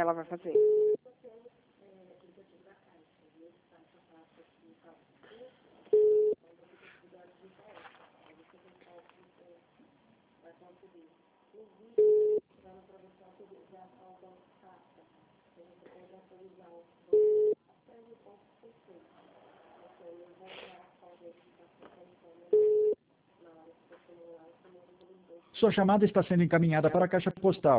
ela vai fazer. Sua chamada está sendo encaminhada para a caixa postal.